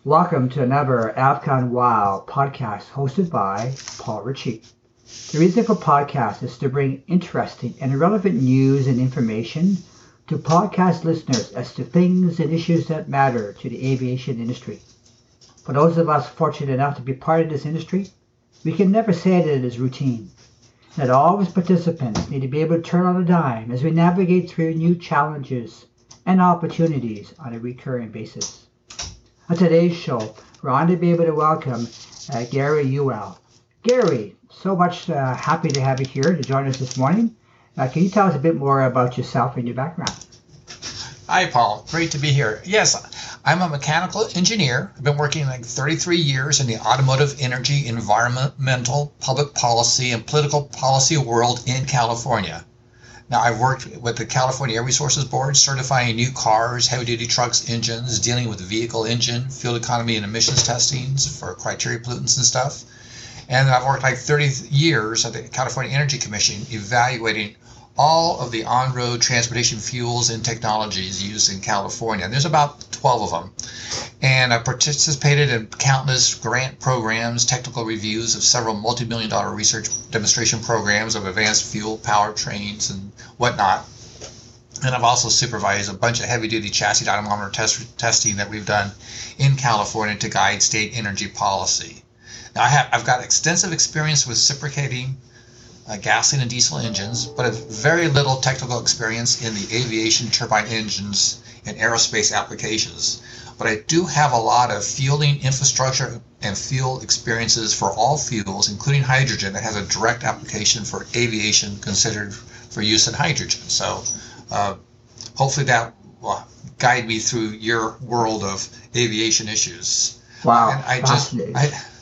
Welcome to another AvCon Wow podcast hosted by Paul Ritchie. The reason for podcast is to bring interesting and relevant news and information to podcast listeners as to things and issues that matter to the aviation industry. For those of us fortunate enough to be part of this industry, we can never say that it is routine. That all of its participants need to be able to turn on a dime as we navigate through new challenges and opportunities on a recurring basis. On today's show, we're honored to be able to welcome Gary Ewell. Gary, so much happy to have you here to join us this morning. Can you tell us a bit more about yourself and your background? Hi, Paul. Great to be here. Yes, I'm a mechanical engineer. I've been working like 33 years in the automotive, energy, environmental, public policy, and political policy world in California. Now, I've worked with the California Air Resources Board, certifying new cars, heavy-duty trucks, engines, dealing with vehicle engine, fuel economy, and emissions testings for criteria pollutants and stuff. And I've worked like 30 years at the California Energy Commission, evaluating all of the on-road transportation fuels and technologies used in California. And there's about 12 of them. And I participated in countless grant programs, technical reviews of several multi-million-dollar research demonstration programs of advanced fuel powertrains and whatnot. And I've also supervised a bunch of heavy-duty chassis dynamometer testing that we've done in California to guide state energy policy. Now, I've got extensive experience with reciprocating gasoline and diesel engines, but have very little technical experience in the aviation turbine engines and aerospace applications. But I do have a lot of fueling infrastructure and fuel experiences for all fuels, including hydrogen, that has a direct application for aviation considered for use in hydrogen. So hopefully that will guide me through your world of aviation issues. Wow, and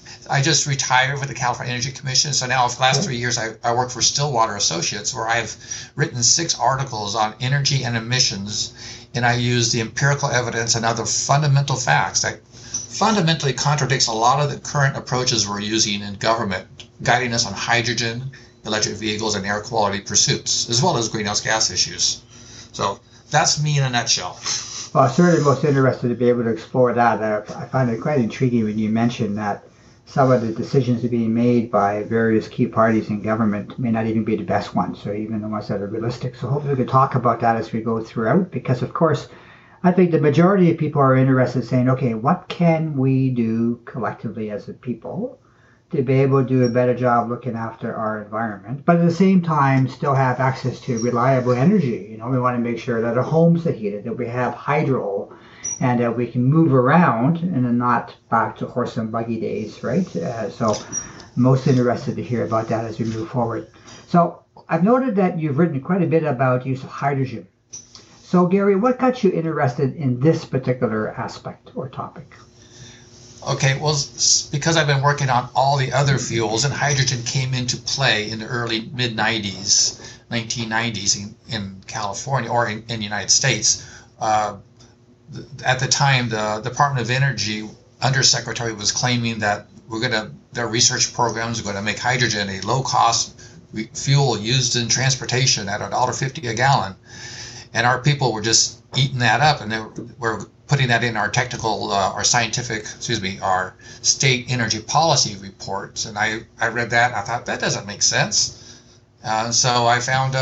I just retired with the California Energy Commission. So now for the last 3 years, I work for Stillwater Associates, where I've written 6 articles on energy and emissions. And I use the empirical evidence and other fundamental facts that fundamentally contradicts a lot of the current approaches we're using in government, guiding us on hydrogen, electric vehicles, and air quality pursuits, as well as greenhouse gas issues. So that's me in a nutshell. Well, I'm certainly most interested to be able to explore that. I find it quite intriguing when you mention that some of the decisions that are being made by various key parties in government may not even be the best ones, or even the ones that are realistic. So hopefully we can talk about that as we go throughout, because of course, I think the majority of people are interested in saying, okay, what can we do collectively as a people to be able to do a better job looking after our environment, but at the same time still have access to reliable energy. We want to make sure that our homes are heated, that we have hydro, and that we can move around and then not back to horse and buggy days, right? So most interested to hear about that as we move forward. So I've noted that you've written quite a bit about use of hydrogen. So Gary, what got you interested in this particular aspect or topic? Okay, well, because I've been working on all the other fuels, and hydrogen came into play in the early mid-90s, 1990s in California or in the United States. At the time, the Department of Energy Undersecretary was claiming that their research programs are going to make hydrogen a low-cost fuel used in transportation at $1.50 a gallon. And our people were just eating that up, and we're putting that in our our state energy policy reports. And I read that, and I thought, that doesn't make sense. So I found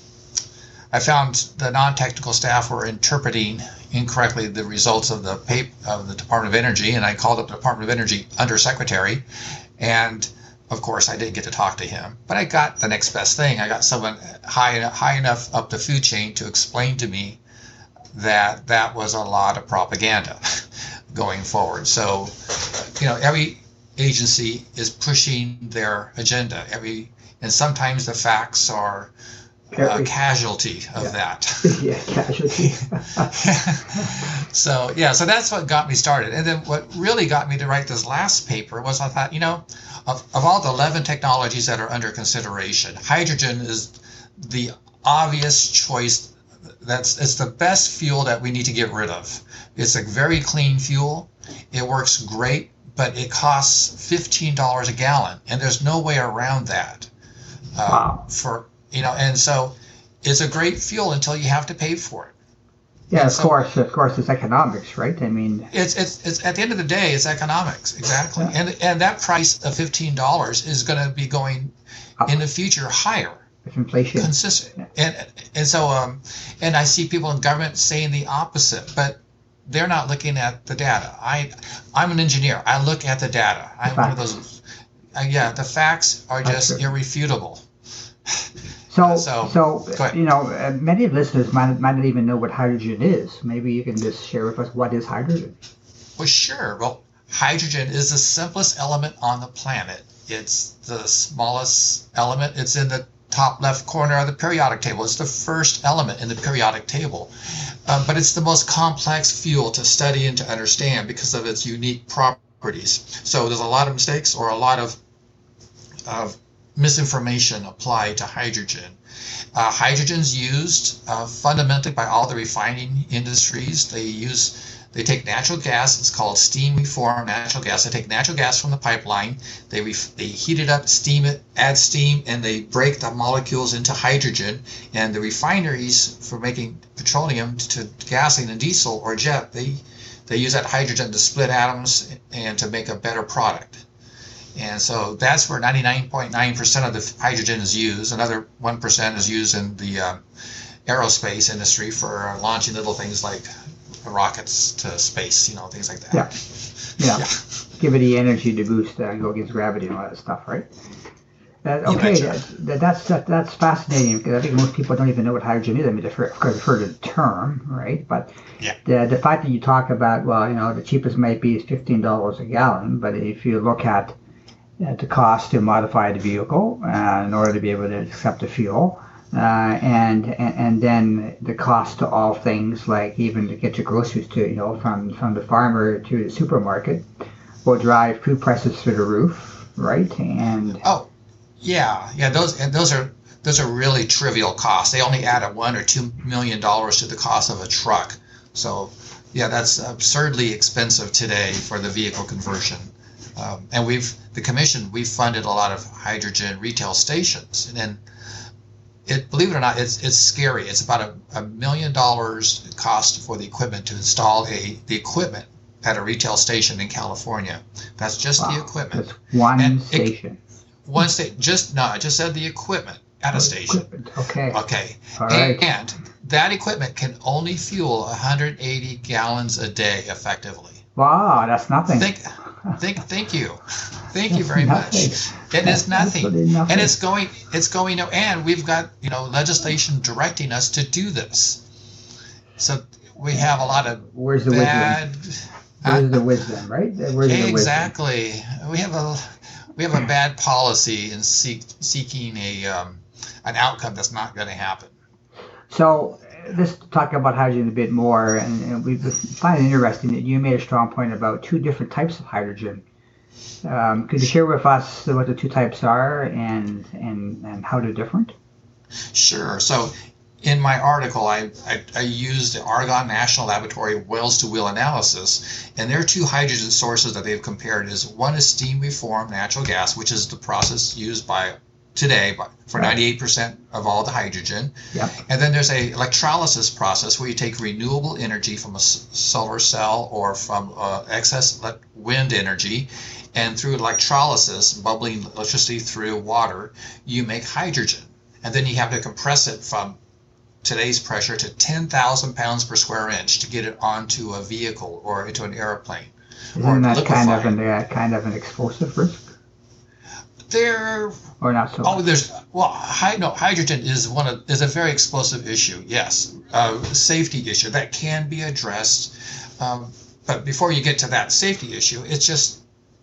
the non-technical staff were interpreting incorrectly the results of the Department of Energy, and I called up the Department of Energy Undersecretary, and of course I didn't get to talk to him, but I got the next best thing. I got someone high enough up the food chain to explain to me that was a lot of propaganda going forward. So, every agency is pushing their agenda. And sometimes the facts are a casualty of that. Yeah, casualty. So that's what got me started. And then what really got me to write this last paper was I thought, of all the 11 technologies that are under consideration, hydrogen is the obvious choice. It's the best fuel that we need to get rid of. It's a very clean fuel. It works great, but it costs $15 a gallon, and there's no way around that. Wow. And so it's a great fuel until you have to pay for it. Yeah, And of so course, it's economics, right? I mean, it's at the end of the day, it's economics, exactly. yeah, And that price of $15 is going to be going up in the future higher, with inflation. consistent. Yeah, And so and I see people in government saying the opposite, but they're not looking at the data. I'm an engineer. I look at the data. the I'm one of facts. those. Yeah, the facts are That's just true. irrefutable. So, So go ahead. many of listeners might not even know what hydrogen is. Maybe you can just share with us what is hydrogen. Well, sure. Well, hydrogen is the simplest element on the planet. It's the smallest element. It's in the top left corner of the periodic table. It's the first element in the periodic table. But it's the most complex fuel to study and to understand because of its unique properties. So there's a lot of mistakes or a lot of misinformation applied to hydrogen. Hydrogen's used fundamentally by all the refining industries. They take natural gas. It's called steam reformed natural gas. They take natural gas from the pipeline. They heat it up, steam it, add steam, and they break the molecules into hydrogen. And the refineries for making petroleum to gasoline and diesel or jet, they use that hydrogen to split atoms and to make a better product. And so that's where 99.9% of the hydrogen is used. Another 1% is used in the aerospace industry for launching little things like rockets to space, things like that. Yeah, Yeah. give it the energy to boost and go against gravity and all that stuff, right? You Okay, betcha. that's fascinating because I think most people don't even know what hydrogen is. I mean, of course, they've heard the term, right? But Yeah. the fact that you talk about, well, the cheapest might be $15 a gallon, but if you look at the cost to modify the vehicle in order to be able to accept the fuel, and then the cost to all things like even to get your groceries to from the farmer to the supermarket will drive food prices through the roof, right? And Oh, yeah. Those are really trivial costs. They only add a $1 or $2 million to the cost of a truck. So, yeah, that's absurdly expensive today for the vehicle conversion. And the commission, we've funded a lot of hydrogen retail stations, and then believe it or not, it's scary. It's about $1 million cost for the equipment to install the equipment at a retail station in California. That's just the equipment. that's one And station. One state, I just said the equipment at a station. Equipment. Okay. Okay. All right. And that equipment can only fuel 180 gallons a day effectively. Wow, that's nothing. Thank you. Thank you very Nothing. much. It is nothing. Absolutely nothing. And it's going and we've got, legislation directing us to do this. So we have a lot of Where's the bad wisdom? Where's the wisdom, right? Where's the wisdom? exactly. We have a bad policy in seeking an outcome that's not going to happen. So let's talk about hydrogen a bit more, and we find it interesting that you made a strong point about two different types of hydrogen. Could you share with us what the two types are and how they're different? Sure. So in my article, I used the Argonne National Laboratory wells-to-wheel analysis, and there are two hydrogen sources that they've compared. One is steam-reformed natural gas, which is the process used today for 98% of all the hydrogen. Yep. And then there's a electrolysis process where you take renewable energy from a solar cell or from excess wind energy, and through electrolysis, bubbling electricity through water, you make hydrogen. And then you have to compress it from today's pressure to 10,000 pounds per square inch to get it onto a vehicle or into an airplane. Isn't that kind of an explosive risk? There, or not so? Hydrogen is a very explosive issue. Yes, safety issue that can be addressed. But before you get to that safety issue, it's just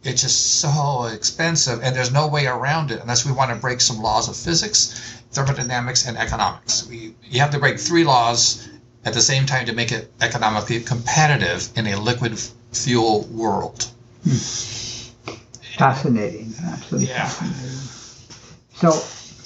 so expensive, and there's no way around it unless we want to break some laws of physics, thermodynamics, and economics. You have to break three laws at the same time to make it economically competitive in a liquid fuel world. Fascinating, absolutely fascinating. So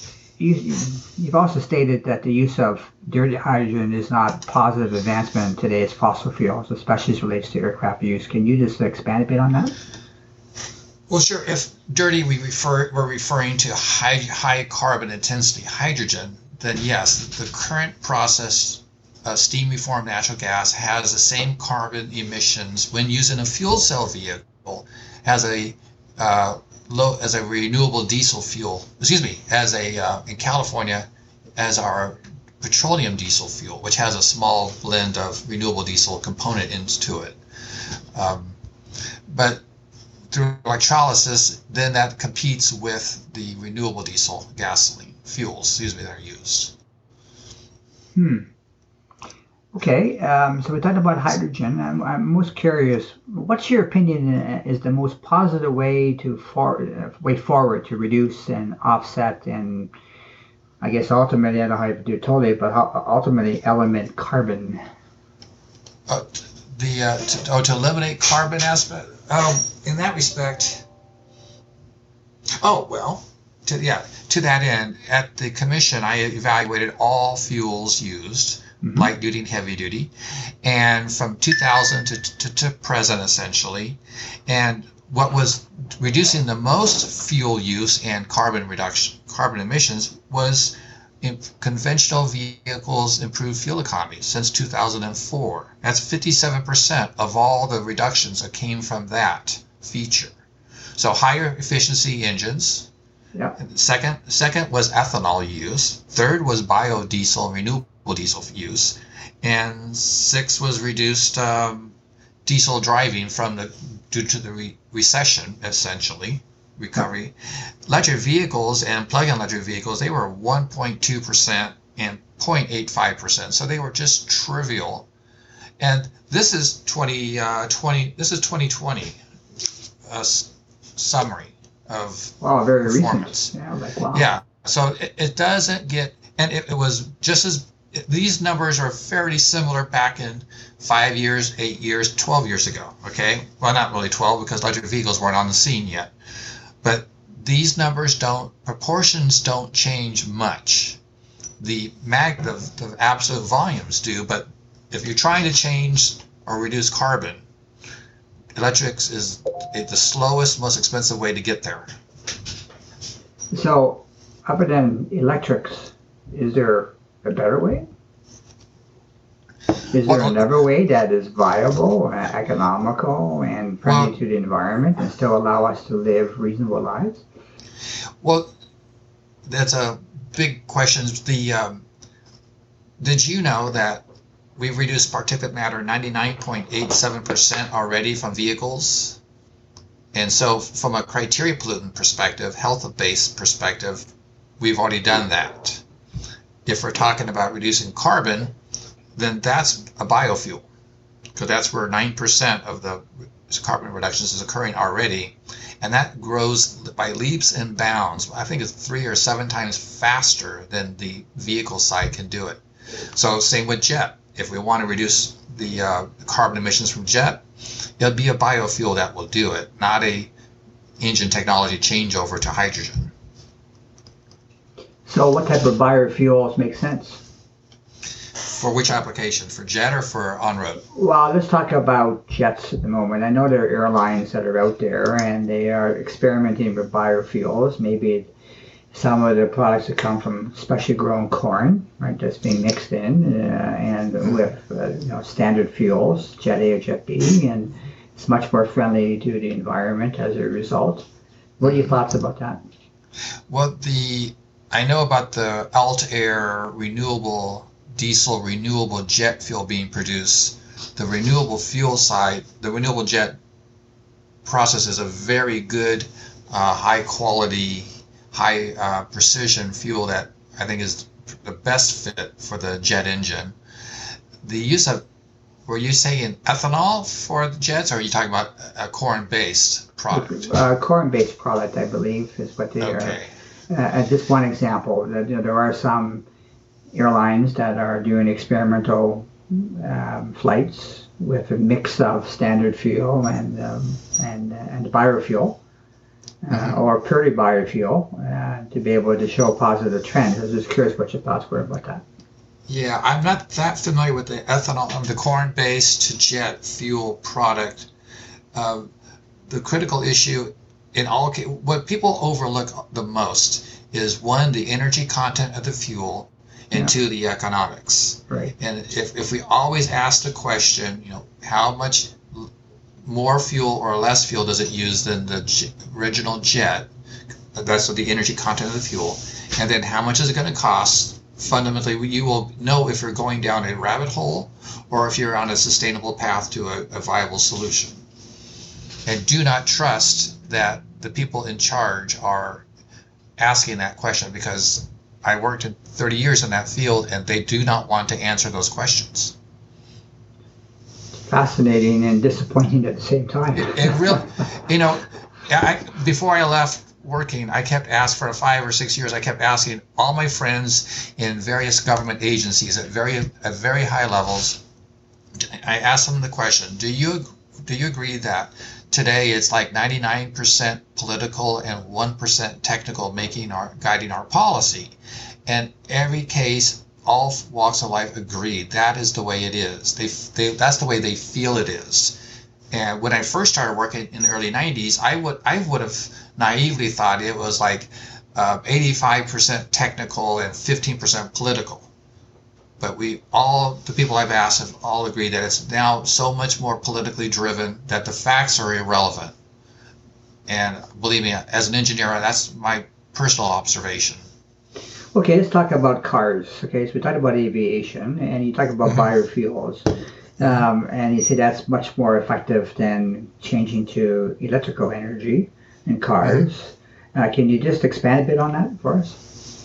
you've also stated that the use of dirty hydrogen is not positive advancement in today's fossil fuels, especially as it relates to aircraft use. Can you just expand a bit on that? Well, sure. If dirty we're referring to high carbon intensity hydrogen, then yes, the current process steam reformed natural gas has the same carbon emissions when used in a fuel cell vehicle as a as a renewable diesel fuel. Excuse me, as a in California as our petroleum diesel fuel, which has a small blend of renewable diesel component into it. But through electrolysis, then that competes with the renewable diesel gasoline fuels, that are used. Okay, so we talked about hydrogen. I'm most curious, what's your opinion is the most positive way way forward to reduce and offset and I guess ultimately, I don't know how you do it totally, but ultimately eliminate carbon? To eliminate carbon aspect? In that respect, to that end, at the commission, I evaluated all fuels used, light duty and heavy duty, and from 2000 to present essentially, and what was reducing the most fuel use and carbon emissions was in conventional vehicles improved fuel economy since 2004. That's 57% of all the reductions that came from that feature. So higher efficiency engines. Yeah. Second was ethanol use. Third was biodiesel, renewable diesel use, and six was reduced diesel driving due to the recession, essentially, recovery. Electric vehicles and plug-in electric vehicles, they were 1.2% and 0.85%, so they were just trivial. And this is 2020. This is 2020 summary of very performance. Recent. Wow. Yeah, so it doesn't get, and it was just as. These numbers are fairly similar back in 5 years, 8 years, 12 years ago, okay? Well, not really 12 because electric vehicles weren't on the scene yet. But these numbers proportions don't change much. The absolute volumes do, but if you're trying to change or reduce carbon, electrics is the slowest, most expensive way to get there. So, other than electrics, is there a better way? Is there another way that is viable, economical, and friendly to the environment and still allow us to live reasonable lives? Well, that's a big question. Did you know that we've reduced particulate matter 99.87% already from vehicles? And so from a criteria pollutant perspective, health-based perspective, we've already done that. If we're talking about reducing carbon, then that's a biofuel, because that's where 9% of the carbon reductions is occurring already, and that grows by leaps and bounds. I think it's 3 or 7 times faster than the vehicle side can do it. So same with jet. If we want to reduce the carbon emissions from jet, it'll be a biofuel that will do it, not a engine technology changeover to hydrogen. So what type of biofuels make sense? For which application? For jet or for on-road? Well, let's talk about jets at the moment. I know there are airlines that are out there and they are experimenting with biofuels. Maybe some of the products that come from specially grown corn, right, that's being mixed in and with standard fuels, Jet A or Jet B, and it's much more friendly to the environment as a result. What are your thoughts about that? Well, I know about the Altair renewable diesel, renewable jet fuel being produced. The renewable fuel side, the renewable jet process is a very good, high quality, high precision fuel that I think is the best fit for the jet engine. The use of, were you saying ethanol for the jets, or are you talking about a corn-based product? Corn-based product, I believe, is what they are. Just one example, there are some airlines that are doing experimental flights with a mix of standard fuel and biofuel, or purely biofuel, to be able to show positive trends. I was just curious what your thoughts were about that. Yeah, I'm not that familiar with the ethanol, the corn-based to jet fuel product. The critical issue in all what people overlook the most is, one, the energy content of the fuel, into the economics. Right. And if we always ask the question, how much more fuel or less fuel does it use than the original jet? That's the energy content of the fuel. And then how much is it going to cost? Fundamentally, you will know if you're going down a rabbit hole or if you're on a sustainable path to a viable solution. And do not trust that the people in charge are asking that question, because I worked in 30 years in that field and they do not want to answer those questions. Fascinating and disappointing at the same time. It really, before I left working, I kept asking for 5 or 6 years. I kept asking all my friends in various government agencies at very high levels. I asked them the question: Do you agree that today it's like 99% political and 1% technical, guiding our policy? And every case, all walks of life agreed that is the way it is. That's the way they feel it is. And when I first started working in the early 90s, I would have naively thought it was like 85% technical and 15% political. But the people I've asked have all agreed that it's now so much more politically driven that the facts are irrelevant. And believe me, as an engineer, that's my personal observation. Okay, let's talk about cars. Okay, so we talked about aviation, and you talk about biofuels. And you say that's much more effective than changing to electrical energy in cars. Can you just expand a bit on that for us?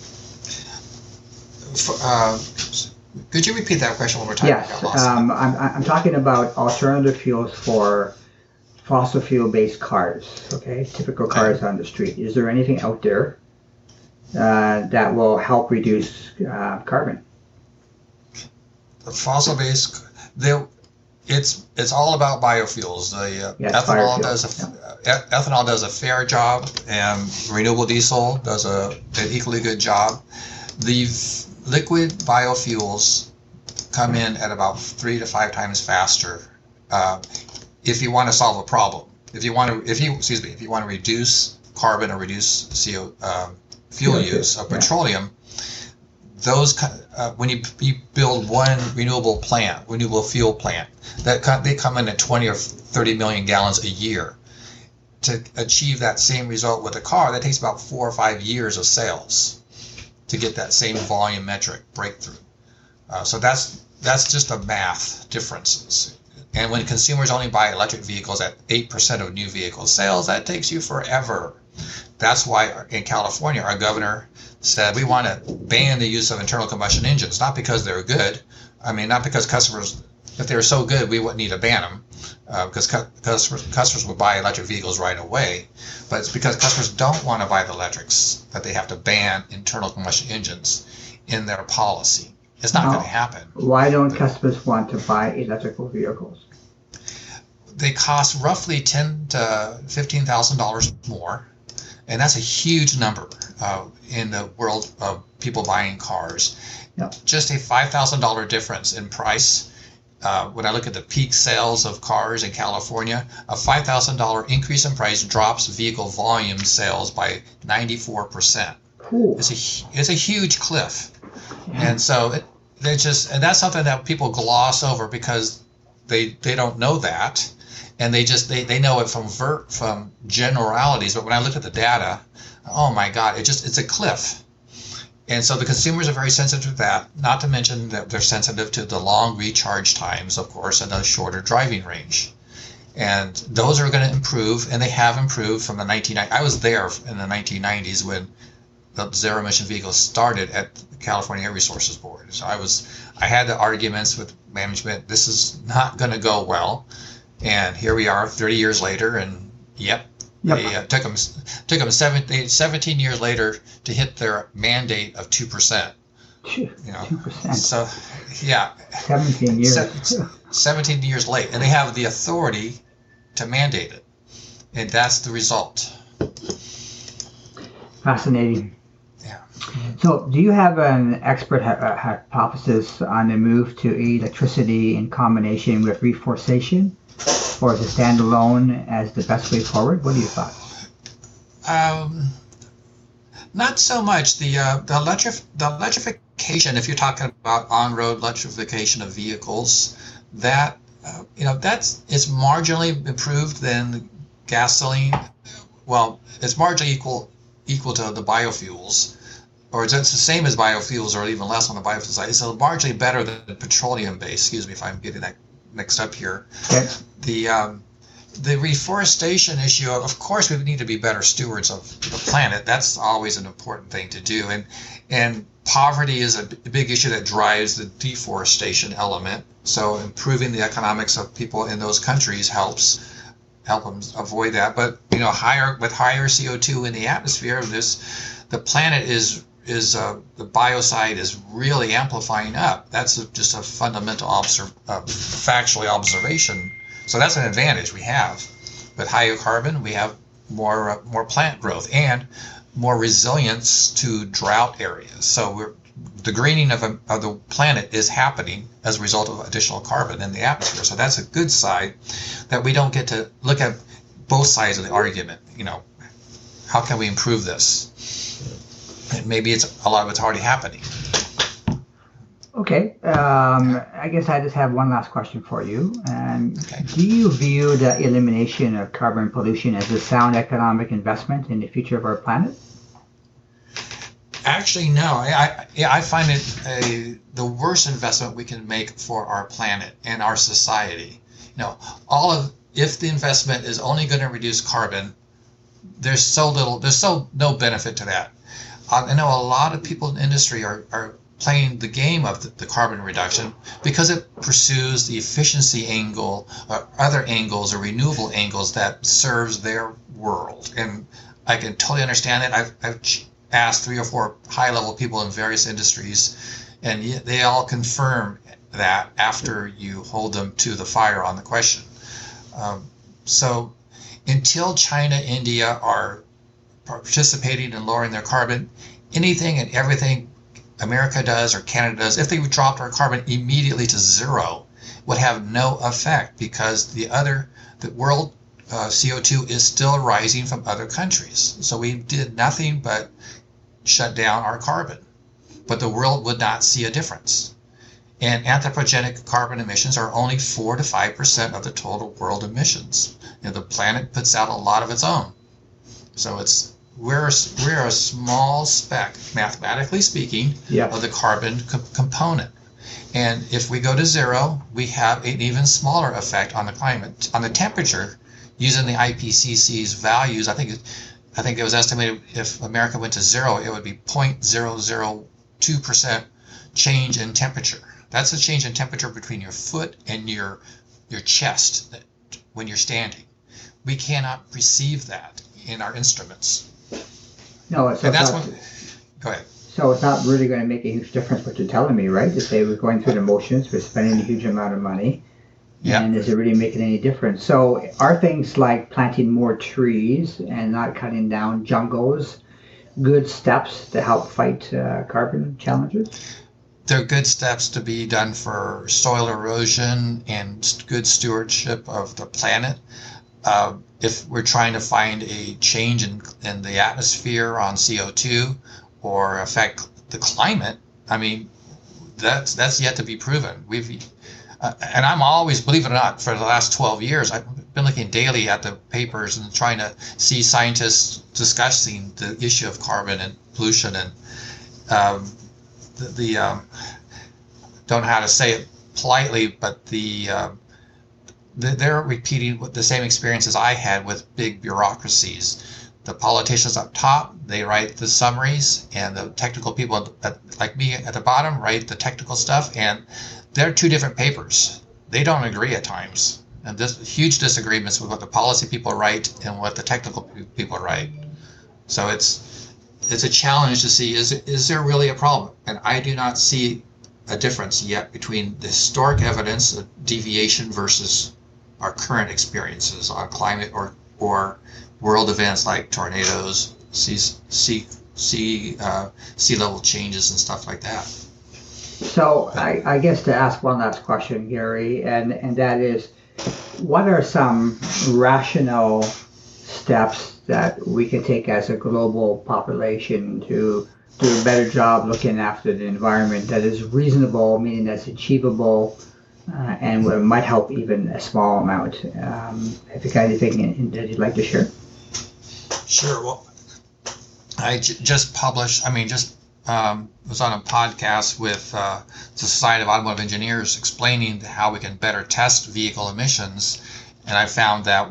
Could you repeat that question one more time? Yes, I'm talking about alternative fuels for fossil fuel-based cars. Okay, typical cars on the street. Is there anything out there that will help reduce carbon? The fossil-based. It's all about biofuels. Ethanol does a fair job, and renewable diesel does an equally good job. The liquid biofuels come in at about 3 to 5 times faster if you want to solve a problem. If you want to reduce carbon or reduce fuel use of petroleum. When you build one renewable fuel plant, they come in at 20 or 30 million gallons a year. To achieve that same result with a car, that takes about 4 or 5 years of sales to get that same volumetric breakthrough. So that's just the math differences. And when consumers only buy electric vehicles at 8% of new vehicle sales, that takes you forever. That's why in California, our governor said we want to ban the use of internal combustion engines, not because they're good. Not because customers, if they were so good, we wouldn't need to ban them, because customers would buy electric vehicles right away. But it's because customers don't want to buy the electrics that they have to ban internal combustion engines in their policy. It's not going to happen. Why don't customers want to buy electrical vehicles? They cost roughly $10,000 to $15,000 more. And that's a huge number in the world of people buying cars. Yep. Just a $5,000 difference in price. When I look at the peak sales of cars in California, a $5,000 increase in price drops vehicle volume sales by 94%. Cool. It's a huge cliff. Yeah. And so and that's something that people gloss over because they don't know that. And they know it from generalities, but when I look at the data, oh my God, it's a cliff. And so the consumers are very sensitive to that, not to mention that they're sensitive to the long recharge times, of course, and the shorter driving range. And those are going to improve, and they have improved from the 1990s. I was there in the 1990s when the zero emission vehicles started at the California Air Resources Board. So I had the arguments with management, this is not going to go well. And here we are 30 years later, and it took them 17 years later to hit their mandate of 2%. 2%. So, yeah. 17 years. 17 years late, and they have the authority to mandate it, and that's the result. Fascinating. Yeah. So, do you have an expert hypothesis on the move to electricity in combination with reforestation? Or as a standalone as the best way forward? What are your thoughts? Not so much. The electrification if you're talking about on-road electrification of vehicles, that it's marginally improved than gasoline. Well, it's marginally equal to the biofuels, or it's the same as biofuels, or even less on the biofuel side. It's marginally better than petroleum-based. Excuse me if I'm getting that mixed up here. Okay. The reforestation issue, of course, we need to be better stewards of the planet. That's always an important thing to do. And poverty is a big issue that drives the deforestation element. So improving the economics of people in those countries help them avoid that. But with higher CO2 in the atmosphere, the planet the biocide is really amplifying up. That's just a fundamental factual observation. So that's an advantage we have. With higher carbon, we have more plant growth and more resilience to drought areas. So the greening of the planet is happening as a result of additional carbon in the atmosphere. So that's a good side, that we don't get to look at both sides of the argument. How can we improve this? And maybe a lot of it's already happening. Okay, I guess I just have one last question for you. Okay. Do you view the elimination of carbon pollution as a sound economic investment in the future of our planet? Actually, no. I find it the worst investment we can make for our planet and our society. If the investment is only going to reduce carbon, there's no benefit to that. I know a lot of people in the industry are playing the game of the carbon reduction because it pursues the efficiency angle or other angles or renewable angles that serves their world. And I can totally understand it. I've asked 3 or 4 high-level people in various industries, and they all confirm that after you hold them to the fire on the question. So until China, India are participating in lowering their carbon, anything and everything America does or Canada does, if they dropped our carbon immediately to zero, would have no effect, because the world CO2 is still rising from other countries. So we did nothing but shut down our carbon, but the world would not see a difference. And anthropogenic carbon emissions are only 4 to 5% of the total world emissions. The planet puts out a lot of its own. So we're a small speck, mathematically speaking, of the carbon component. And if we go to zero, we have an even smaller effect on the climate, on the temperature, using the IPCC's values. I think it was estimated if America went to zero, it would be 0.002% change in temperature. That's a change in temperature between your foot and your chest when you're standing. We cannot perceive that in our instruments. No, go ahead. So it's not really going to make a huge difference what you're telling me, right? To say we're going through the motions, we're spending a huge amount of money, and is it really making any difference? So are things like planting more trees and not cutting down jungles good steps to help fight carbon challenges? They're good steps to be done for soil erosion and good stewardship of the planet. If we're trying to find a change in the atmosphere on CO2 or affect the climate, I mean, that's yet to be proven. And I'm always, believe it or not, for the last 12 years, I've been looking daily at the papers and trying to see scientists discussing the issue of carbon and pollution, and don't know how to say it politely, but they're repeating the same experiences I had with big bureaucracies. The politicians up top, they write the summaries, and the technical people like me at the bottom write the technical stuff, and they're 2 different papers. They don't agree at times, and there's huge disagreements with what the policy people write and what the technical people write. So it's a challenge to see, is there really a problem? And I do not see a difference yet between the historic evidence of deviation versus our current experiences on climate or world events like tornadoes, sea level changes and stuff like that. So I guess to ask one last question, Gary, and that is, what are some rational steps that we can take as a global population to do a better job looking after the environment that is reasonable, meaning that's achievable, and might help even a small amount. Have you got anything that you'd like to share? Sure. Well, I just published, was on a podcast with the Society of Automotive Engineers explaining how we can better test vehicle emissions. And I found that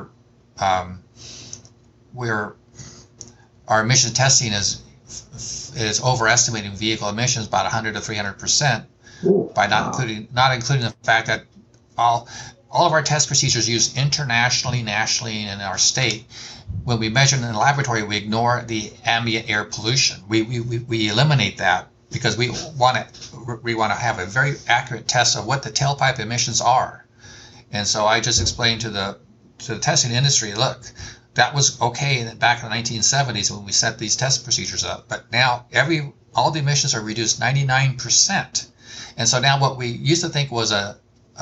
our emission testing is overestimating vehicle emissions about 100 to 300% by not including the fact that all of our test procedures used internationally, nationally, and in our state. When we measure in the laboratory, we ignore the ambient air pollution. We eliminate that because we want to have a very accurate test of what the tailpipe emissions are. And so I just explained to the testing industry, look, that was okay back in the 1970s when we set these test procedures up, but now all the emissions are reduced 99%. And so now what we used to think was a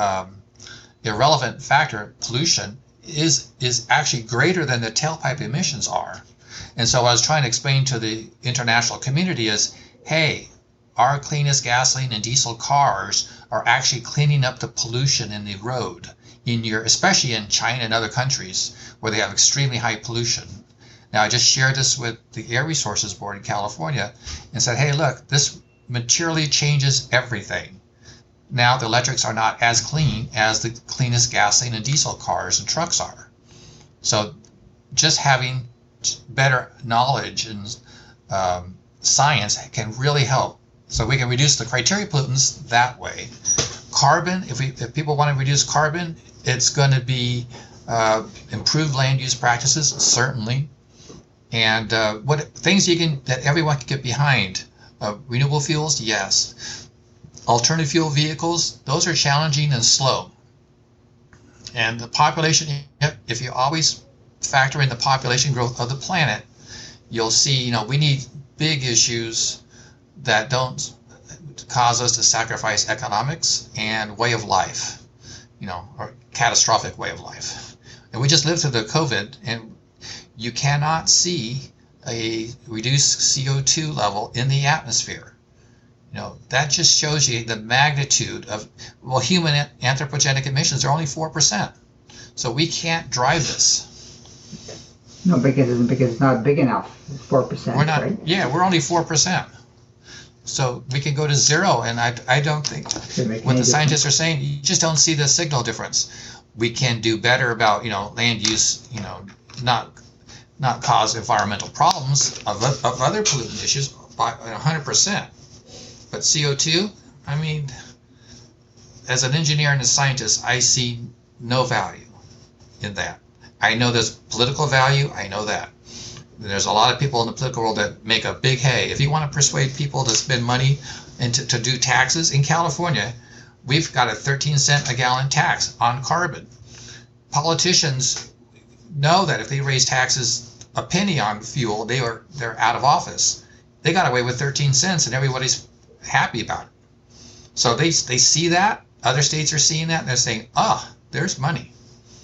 irrelevant factor, pollution, is actually greater than the tailpipe emissions are. And so what I was trying to explain to the international community is, hey, our cleanest gasoline and diesel cars are actually cleaning up the pollution in the road, especially in China and other countries where they have extremely high pollution. Now, I just shared this with the Air Resources Board in California and said, hey, look, this materially changes everything. Now the electrics are not as clean as the cleanest gasoline and diesel cars and trucks are. So just having better knowledge and science can really help. So we can reduce the criteria pollutants that way. Carbon, if people want to reduce carbon, it's going to be improved land use practices, certainly. And things that everyone can get behind. Renewable fuels, yes. Alternative fuel vehicles, those are challenging and slow. And the population, if you always factor in the population growth of the planet, you'll see, we need big issues that don't cause us to sacrifice economics and way of life, or catastrophic way of life. And we just lived through the COVID, and you cannot see a reduced CO2 level in the atmosphere. That just shows you the magnitude of, human anthropogenic emissions are only 4%. So we can't drive this. No, because it's not big enough. It's 4%. We're not, right? Yeah, we're only 4%. So we can go to zero, and I don't think what the scientists are saying, you just don't see the signal difference. We can do better about, land use, not cause environmental problems of other pollutant issues by 100%. But CO2, as an engineer and a scientist, I see no value in that. I know there's political value, I know that. There's a lot of people in the political world that make a big hay. If you want to persuade people to spend money and to do taxes, in California, we've got a 13-cent a gallon tax on carbon. Politicians know that if they raise taxes a penny on fuel, they're out of office. They got away with 13 cents and everybody's happy about it. So they see that, other states are seeing that, and they're saying, there's money.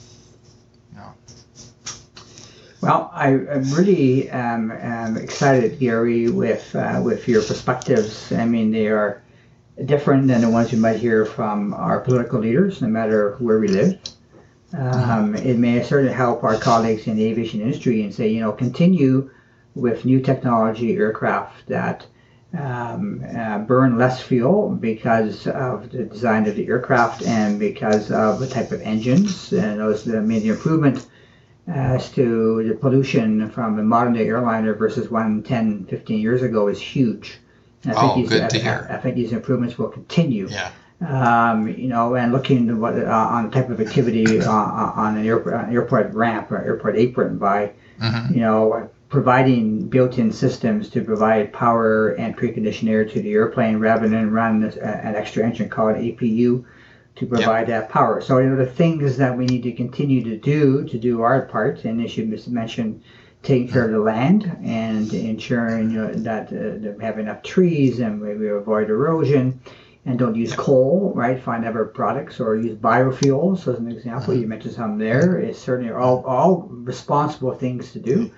Well, I'm really excited, Gary, with your perspectives. They are different than the ones you might hear from our political leaders, no matter where we live. It may certainly help our colleagues in the aviation industry and say, continue with new technology aircraft that burn less fuel because of the design of the aircraft and because of the type of engines. And those made the improvement as to the pollution from a modern day airliner versus 10, 15 years ago is huge. And I think these improvements will continue. Yeah. And looking on the type of activity on an airport ramp or airport apron by, providing built-in systems to provide power and preconditioned air to the airplane rather than run an extra engine called APU to provide that power. So the things that we need to continue to do our part, and as you mentioned, taking care of the land and ensuring that we have enough trees and we avoid erosion and don't use coal, right? Find other products or use biofuels as an example. You mentioned some there. It's certainly all responsible things to do.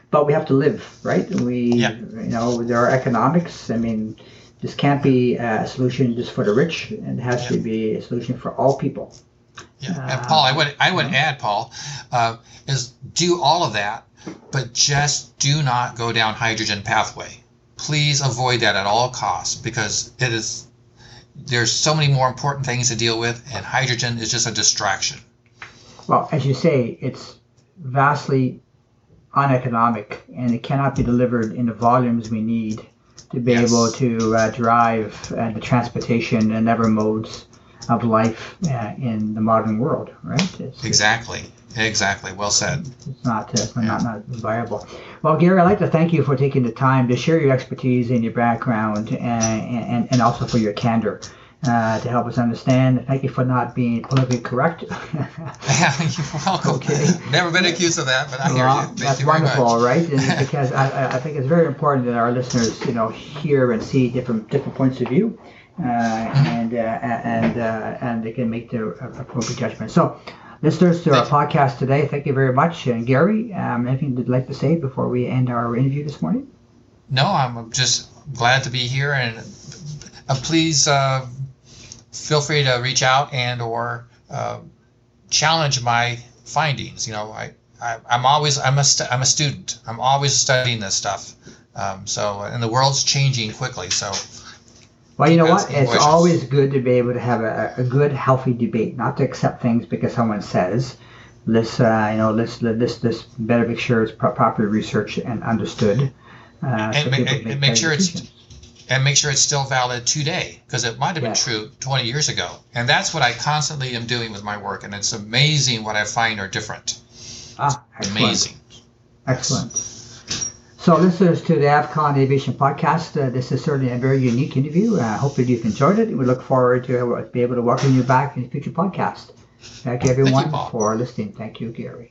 but we have to live, right? Yeah. There are economics. I mean, this can't be a solution just for the rich. It has to be a solution for all people. Yeah. And Paul, I would add, Paul, is do all of that, but just do not go down hydrogen pathway. Please avoid that at all costs, because there's so many more important things to deal with, and hydrogen is just a distraction. Well, as you say, it's vastly uneconomic, and it cannot be delivered in the volumes we need to be able to drive the transportation and other modes of life in the modern world, right? Exactly. Well said. It's not viable. Well, Gary, I'd like to thank you for taking the time to share your expertise and your background, and also for your candor to help us understand. Thank you for not being politically correct. You're welcome. Okay. Never been accused of that, but I hear you. That's wonderful, right? And because I think it's very important that our listeners, hear and see different points of view, and they can make their appropriate judgment. So, listeners to our podcast today, thank you very much. And Gary, anything you'd like to say before we end our interview this morning? No, I'm just glad to be here, and please feel free to reach out and or challenge my findings. I'm a student. I'm always studying this stuff. And the world's changing quickly. So. Well, you know what? It's always good to be able to have a good, healthy debate, not to accept things because someone says. Let's better make sure it's properly researched and understood. And make sure it's still valid today, because it might have been true 20 years ago. And that's what I constantly am doing with my work, and it's amazing what I find are different. Excellent. Amazing. Excellent. So listeners to the AvCon Aviation Podcast, this is certainly a very unique interview. Hopefully you've enjoyed it. We look forward to be able to welcome you back in the future podcast. Thank you, everyone, for listening. Thank you, Gary.